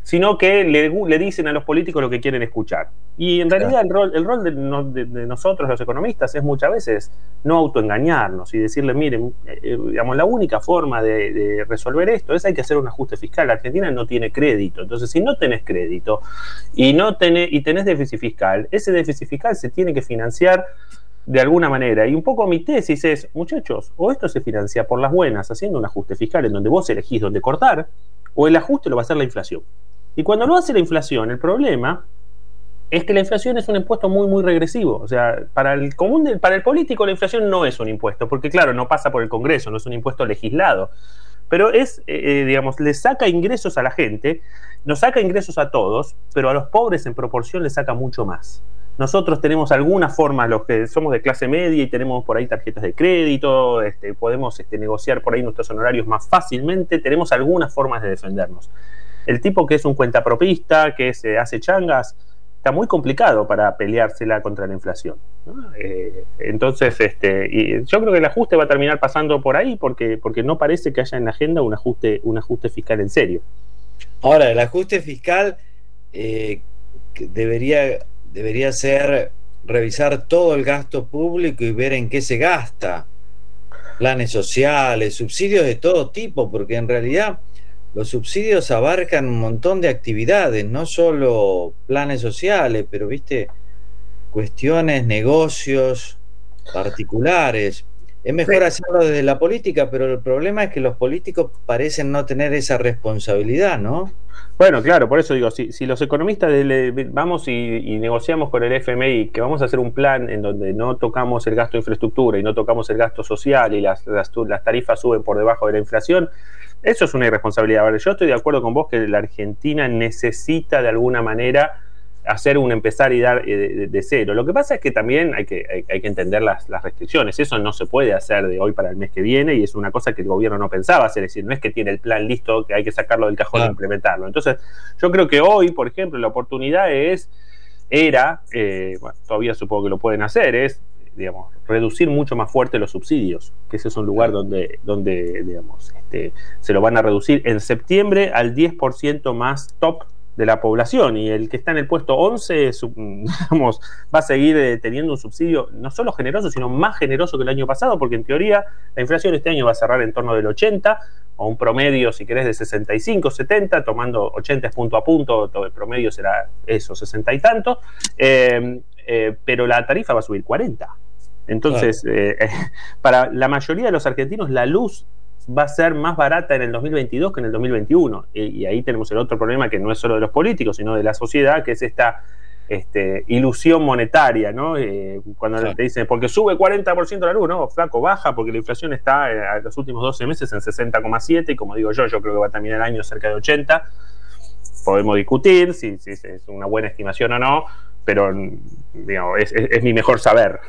[SPEAKER 11] sino que le dicen a los políticos lo que quieren escuchar. Y en realidad el rol de nosotros, los economistas, es muchas veces no autoengañarnos y decirle, miren, digamos, la única forma de resolver esto es hay que hacer un ajuste fiscal. La Argentina no tiene crédito, entonces si no tenés crédito y tenés déficit fiscal, ese déficit fiscal se tiene que financiar de alguna manera. Y un poco mi tesis es, muchachos, o esto se financia por las buenas haciendo un ajuste fiscal en donde vos elegís dónde cortar, o el ajuste lo va a hacer la inflación. Y cuando lo hace la inflación, el problema es que la inflación es un impuesto muy, muy regresivo. O sea, para el político la inflación no es un impuesto, porque claro, no pasa por el Congreso, no es un impuesto legislado. Pero es, digamos, le saca ingresos a la gente, nos saca ingresos a todos, pero a los pobres en proporción le saca mucho más. Nosotros tenemos algunas formas, los que somos de clase media y tenemos por ahí tarjetas de crédito, podemos negociar por ahí nuestros honorarios más fácilmente, tenemos algunas formas de defendernos. El tipo que es un cuentapropista, que se hace changas, está muy complicado para peleársela contra la inflación, ¿no? Entonces, y yo creo que el ajuste va a terminar pasando por ahí porque no parece que haya en la agenda un ajuste fiscal en serio.
[SPEAKER 8] Ahora, el ajuste fiscal debería ser revisar todo el gasto público y ver en qué se gasta. Planes sociales, subsidios de todo tipo, porque en realidad los subsidios abarcan un montón de actividades, no solo planes sociales, pero viste, cuestiones, negocios particulares. Es mejor hacerlo desde la política, pero el problema es que los políticos parecen no tener esa responsabilidad, ¿no?
[SPEAKER 11] Bueno, claro, por eso digo, si los economistas vamos y negociamos con el FMI que vamos a hacer un plan en donde no tocamos el gasto de infraestructura y no tocamos el gasto social y las tarifas suben por debajo de la inflación, eso es una irresponsabilidad. Ahora, yo estoy de acuerdo con vos que la Argentina necesita de alguna manera hacer un empezar y dar de cero. Lo que pasa es que también hay que entender las restricciones. Eso no se puede hacer de hoy para el mes que viene y es una cosa que el gobierno no pensaba hacer. Es decir, no es que tiene el plan listo, que hay que sacarlo del cajón e implementarlo. Entonces, yo creo que hoy, por ejemplo, la oportunidad bueno, todavía supongo que lo pueden hacer, es, digamos, reducir mucho más fuerte los subsidios, que ese es un lugar donde digamos, se lo van a reducir en septiembre al 10% más top de la población, y el que está en el puesto 11 digamos, va a seguir teniendo un subsidio no solo generoso, sino más generoso que el año pasado, porque en teoría la inflación este año va a cerrar en torno del 80, o un promedio, si querés, de 65, 70, tomando 80 es punto a punto, todo el promedio será eso, 60 y tanto, pero la tarifa va a subir 40. Entonces, para la mayoría de los argentinos, la luz va a ser más barata en el 2022 que en el 2021. Y ahí tenemos el otro problema, que no es solo de los políticos, sino de la sociedad, que es esta ilusión monetaria, ¿no? Cuando te dicen, porque sube 40% la luz, ¿no? Flaco, baja, porque la inflación está en los últimos 12 meses en 60,7, y como digo yo creo que va a terminar el año cerca de 80. Podemos discutir si es una buena estimación o no, pero digamos, es mi mejor saber.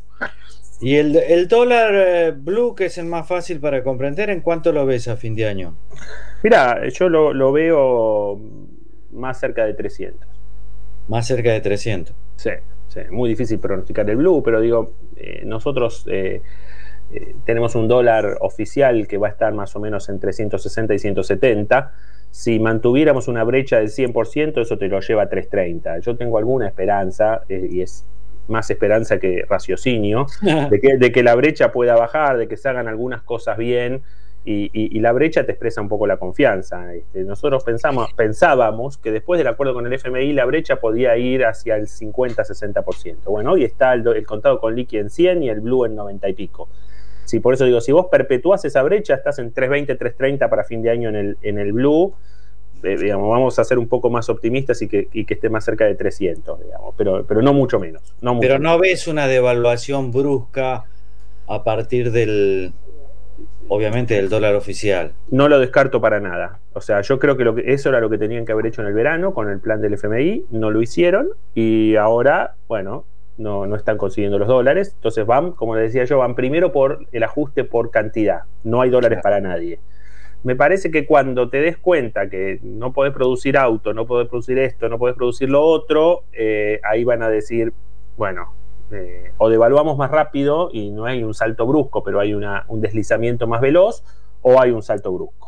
[SPEAKER 8] Y el dólar blue, que es el más fácil para comprender, ¿en cuánto lo ves a fin de año?
[SPEAKER 11] Mira, yo lo veo más cerca de 300.
[SPEAKER 8] Más cerca de 300.
[SPEAKER 11] Sí, muy difícil pronosticar el blue, pero digo, nosotros tenemos un dólar oficial que va a estar más o menos en 360 y 170. Si mantuviéramos una brecha del 100%, eso te lo lleva a 330. Yo tengo alguna esperanza, y es más esperanza que raciocinio, de que la brecha pueda bajar, de que se hagan algunas cosas bien, y la brecha te expresa un poco la confianza. Nosotros pensábamos que después del acuerdo con el FMI la brecha podía ir hacia el 50-60%. Bueno, hoy está el contado con liqui en 100 y el blue en 90 y pico. Sí, por eso digo, si vos perpetuás esa brecha, estás en 320, 330 para fin de año en el blue. Digamos, vamos a ser un poco más optimistas y que esté más cerca de 300, digamos, pero no mucho menos.
[SPEAKER 8] Pero no ves una devaluación brusca a partir obviamente del dólar oficial.
[SPEAKER 11] No lo descarto para nada. O sea, yo creo que eso era lo que tenían que haber hecho en el verano con el plan del FMI, no lo hicieron, y ahora, bueno, no están consiguiendo los dólares. Entonces como les decía yo, van primero por el ajuste por cantidad. No hay dólares para nadie. Me parece que cuando te des cuenta que no podés producir auto, no podés producir esto, no podés producir lo otro, ahí van a decir, bueno, o devaluamos más rápido y no hay un salto brusco, pero hay un deslizamiento más veloz, o hay un salto brusco.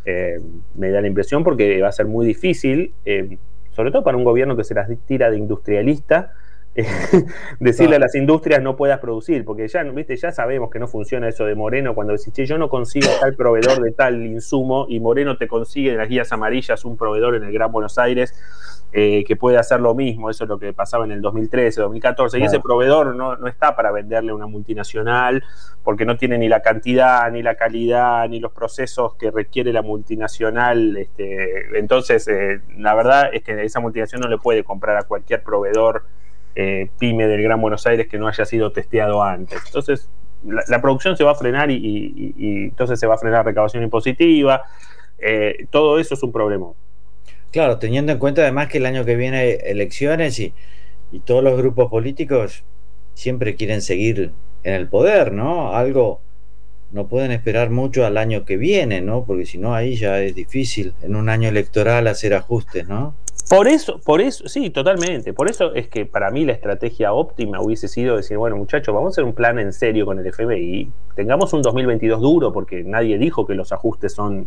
[SPEAKER 11] me da la impresión, porque va a ser muy difícil, sobre todo para un gobierno que se las tira de industrialista, decirle a las industrias no puedas producir, porque ya, ¿viste? Ya sabemos que no funciona eso de Moreno cuando decís, che, yo no consigo tal proveedor de tal insumo, y Moreno te consigue en las guías amarillas un proveedor en el Gran Buenos Aires que puede hacer lo mismo. Eso es lo que pasaba en el 2013, 2014, y ese proveedor no está para venderle a una multinacional, porque no tiene ni la cantidad, ni la calidad, ni los procesos que requiere la multinacional. Entonces, la verdad es que esa multinacional no le puede comprar a cualquier proveedor pyme del Gran Buenos Aires que no haya sido testeado antes. Entonces, la producción se va a frenar y entonces se va a frenar la recaudación impositiva. Todo eso es un problema.
[SPEAKER 8] Claro, teniendo en cuenta además que el año que viene hay elecciones y todos los grupos políticos siempre quieren seguir en el poder, ¿no? Algo no pueden esperar mucho al año que viene, ¿no? Porque si no, ahí ya es difícil en un año electoral hacer ajustes, ¿no?
[SPEAKER 11] Por eso, sí, totalmente. Por eso es que para mí la estrategia óptima hubiese sido decir, bueno, muchachos, vamos a hacer un plan en serio con el FMI, tengamos un 2022 duro, porque nadie dijo que los ajustes son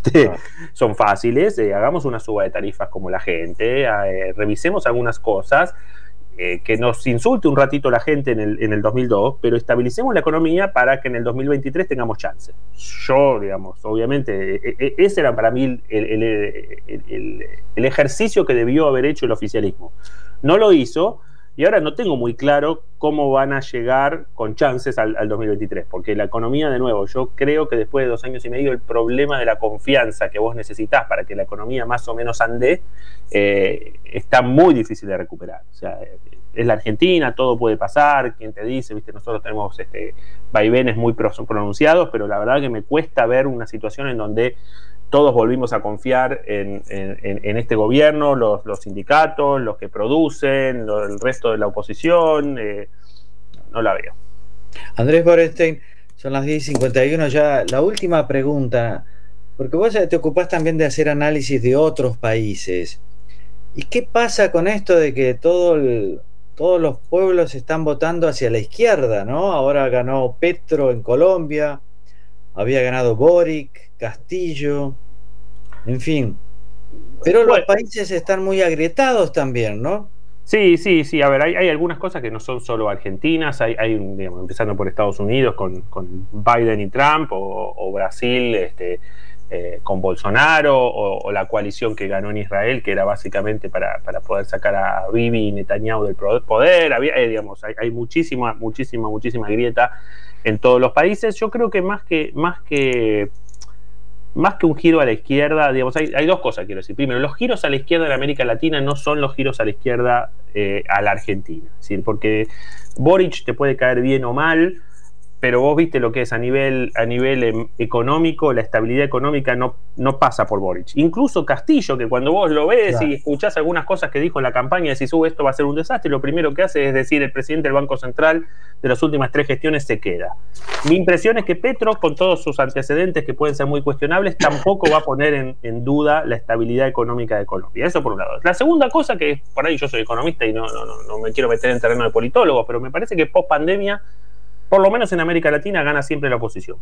[SPEAKER 11] fáciles, hagamos una suba de tarifas como la gente, revisemos algunas cosas, que nos insulte un ratito la gente en el 2002, pero estabilicemos la economía para que en el 2023 tengamos chance. Yo, digamos, obviamente, ese era para mí el ejercicio que debió haber hecho el oficialismo. No lo hizo, y ahora no tengo muy claro cómo van a llegar con chances al 2023, porque la economía, de nuevo, yo creo que después de 2 años y medio, el problema de la confianza que vos necesitás para que la economía más o menos ande, está muy difícil de recuperar. O sea, es la Argentina, todo puede pasar, quien te dice, viste, nosotros tenemos vaivenes muy pronunciados, pero la verdad que me cuesta ver una situación en donde todos volvimos a confiar en este gobierno, los sindicatos, los que producen, el resto de la oposición, no la veo.
[SPEAKER 8] Andrés Borenstein, son las 10:51, ya la última pregunta, porque vos te ocupás también de hacer análisis de otros países. ¿Y qué pasa con esto de que todos los pueblos están votando hacia la izquierda, ¿no? Ahora ganó Petro en Colombia, había ganado Boric, Castillo, en fin. Pero los países están muy agrietados también, ¿no?
[SPEAKER 11] Sí. A ver, hay algunas cosas que no son solo argentinas. Hay digamos, empezando por Estados Unidos con Biden y Trump, o Brasil con Bolsonaro, o la coalición que ganó en Israel, que era básicamente para poder sacar a Bibi y Netanyahu del poder. Digamos, hay muchísima grieta en todos los países. Yo creo que más que un giro a la izquierda, digamos, hay dos cosas, quiero decir. Primero, los giros a la izquierda en América Latina no son los giros a la izquierda a la Argentina. Es decir, porque Boric te puede caer bien o mal, pero vos viste lo que es a nivel económico, la estabilidad económica no pasa por Boric. Incluso Castillo, que cuando vos lo ves, claro, y escuchás algunas cosas que dijo en la campaña, decís, esto va a ser un desastre, lo primero que hace es decir, el presidente del Banco Central de las últimas 3 gestiones se queda. Mi impresión es que Petro, con todos sus antecedentes que pueden ser muy cuestionables, tampoco va a poner en duda la estabilidad económica de Colombia. Eso por un lado. La segunda cosa, que por ahí yo soy economista y no me quiero meter en terreno de politólogos, pero me parece que post pandemia, por lo menos en América Latina, gana siempre la oposición.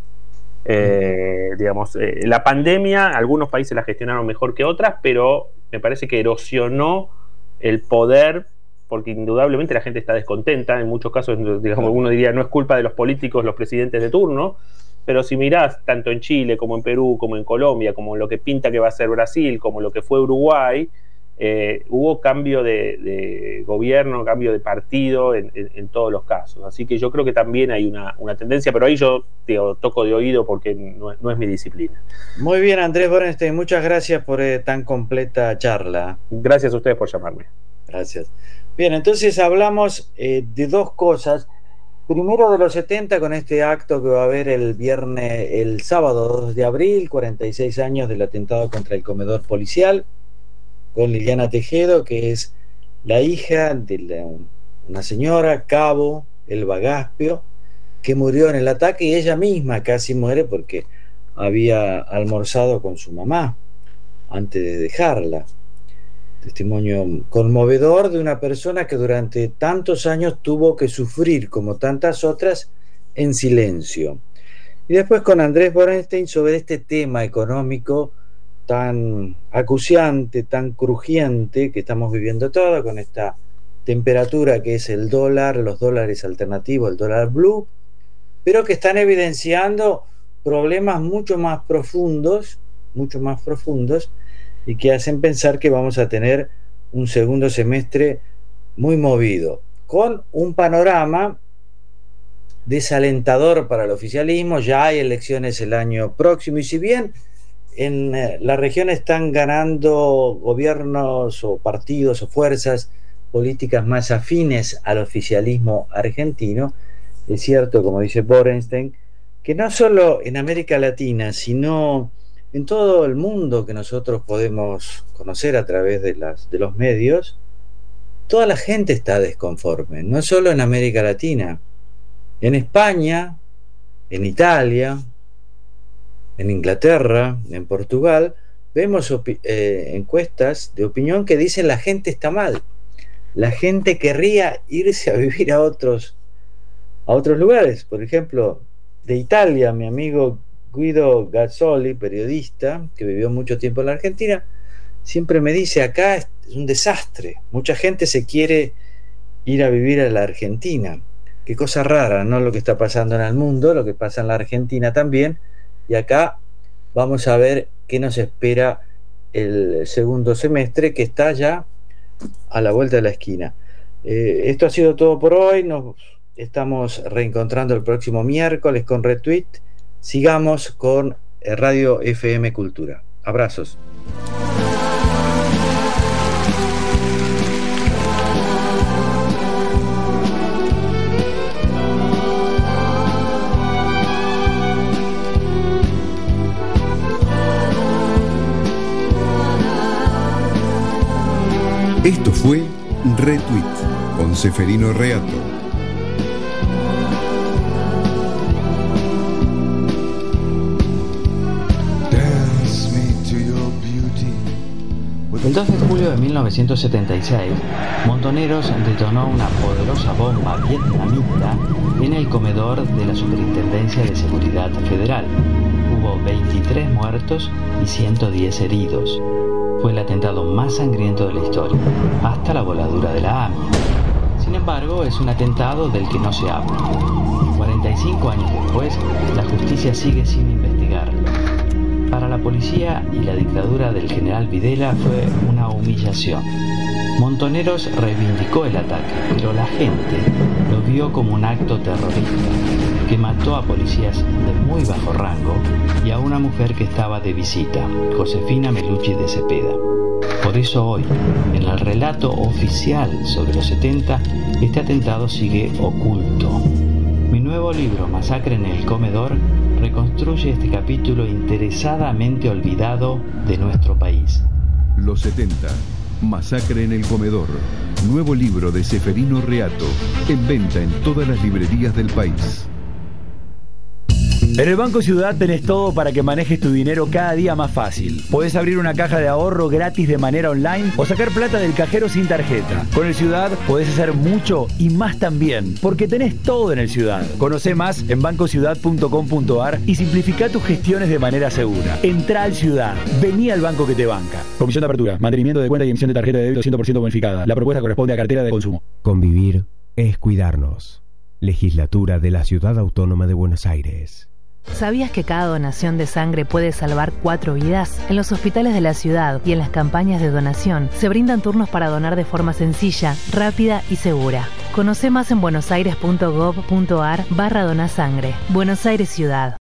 [SPEAKER 11] Digamos, la pandemia, algunos países la gestionaron mejor que otras, pero me parece que erosionó el poder, porque indudablemente la gente está descontenta. En muchos casos, digamos, uno diría, no es culpa de los políticos, los presidentes de turno, pero si mirás tanto en Chile como en Perú, como en Colombia, como lo que pinta que va a ser Brasil, como lo que fue Uruguay, hubo cambio de gobierno, cambio de partido en todos los casos. Así que yo creo que también hay una tendencia, pero ahí yo toco de oído porque no es mi disciplina.
[SPEAKER 8] Muy bien, Andrés Borenstein, muchas gracias por tan completa charla.
[SPEAKER 11] Gracias a ustedes por llamarme.
[SPEAKER 8] Gracias. Bien, entonces hablamos de dos cosas. Primero de los 70, con este acto que va a haber el sábado 2 de abril, 46 años del atentado contra el comedor policial, con Liliana Tejedo, que es la hija de una señora, Cabo Elba Gaspio, que murió en el ataque, y ella misma casi muere porque había almorzado con su mamá antes de dejarla. Testimonio conmovedor de una persona que durante tantos años tuvo que sufrir, como tantas otras, en silencio. Y después con Andrés Borenstein sobre este tema económico tan acuciante, tan crujiente que estamos viviendo todo, con esta temperatura que es el dólar, los dólares alternativos, el dólar blue, pero que están evidenciando problemas mucho más profundos y que hacen pensar que vamos a tener un segundo semestre muy movido, con un panorama desalentador para el oficialismo. Ya hay elecciones el año próximo, y si bien en la región están ganando gobiernos o partidos o fuerzas políticas más afines al oficialismo argentino, es cierto, como dice Borenstein, que no solo en América Latina, sino en todo el mundo que nosotros podemos conocer a través de los medios, toda la gente está desconforme, no solo en América Latina. En España, en Italia, en Inglaterra, en Portugal, vemos encuestas de opinión que dicen la gente está mal. La gente querría irse a vivir a otros lugares. Por ejemplo, de Italia, mi amigo Guido Gazzoli, periodista que vivió mucho tiempo en la Argentina, siempre me dice: acá es un desastre, mucha gente se quiere ir a vivir a la Argentina. Qué cosa rara, ¿no? Lo que está pasando en el mundo, lo que pasa en la Argentina también, y acá vamos a ver qué nos espera el segundo semestre, que está ya a la vuelta de la esquina. Esto ha sido todo por hoy. Nos estamos reencontrando el próximo miércoles con Retweet. Sigamos con Radio FM Cultura. Abrazos.
[SPEAKER 2] Esto fue Retweet con Ceferino Reato.
[SPEAKER 1] El 2 de julio de 1976, Montoneros detonó una poderosa bomba vietnamita en el comedor de la Superintendencia de Seguridad Federal. Hubo 23 muertos y 110 heridos. Fue el atentado más sangriento de la historia, hasta la voladura de la AMIA. Sin embargo, es un atentado del que no se habla. 45 años después, la justicia sigue sin investigarlo. Para la policía y la dictadura del general Videla fue una humillación. Montoneros reivindicó el ataque, pero la gente lo vio como un acto terrorista que mató a policías de muy bajo rango y a una mujer que estaba de visita, Josefina Melucci de Cepeda. Por eso hoy, en el relato oficial sobre los 70, este atentado sigue oculto. Mi nuevo libro, Masacre en el Comedor, reconstruye este capítulo interesadamente olvidado de nuestro país.
[SPEAKER 2] Los 70. Masacre en el Comedor. Nuevo libro de Ceferino Reato. En venta en todas las librerías del país.
[SPEAKER 3] En el Banco Ciudad tenés todo para que manejes tu dinero cada día más fácil. Podés abrir una caja de ahorro gratis de manera online o sacar plata del cajero sin tarjeta. Con el Ciudad podés hacer mucho y más también, porque tenés todo en el Ciudad. Conocé más en bancociudad.com.ar y simplificá tus gestiones de manera segura. Entrá al Ciudad. Vení al banco que te banca. Comisión de apertura, mantenimiento de cuenta y emisión de tarjeta de débito 100% bonificada. La propuesta corresponde a cartera de consumo.
[SPEAKER 5] Convivir es cuidarnos. Legislatura de la Ciudad Autónoma de Buenos Aires.
[SPEAKER 4] ¿Sabías que cada donación de sangre puede salvar 4 vidas? En los hospitales de la ciudad y en las campañas de donación se brindan turnos para donar de forma sencilla, rápida y segura. Conoce más en buenosaires.gov.ar/donasangre. Buenos Aires Ciudad.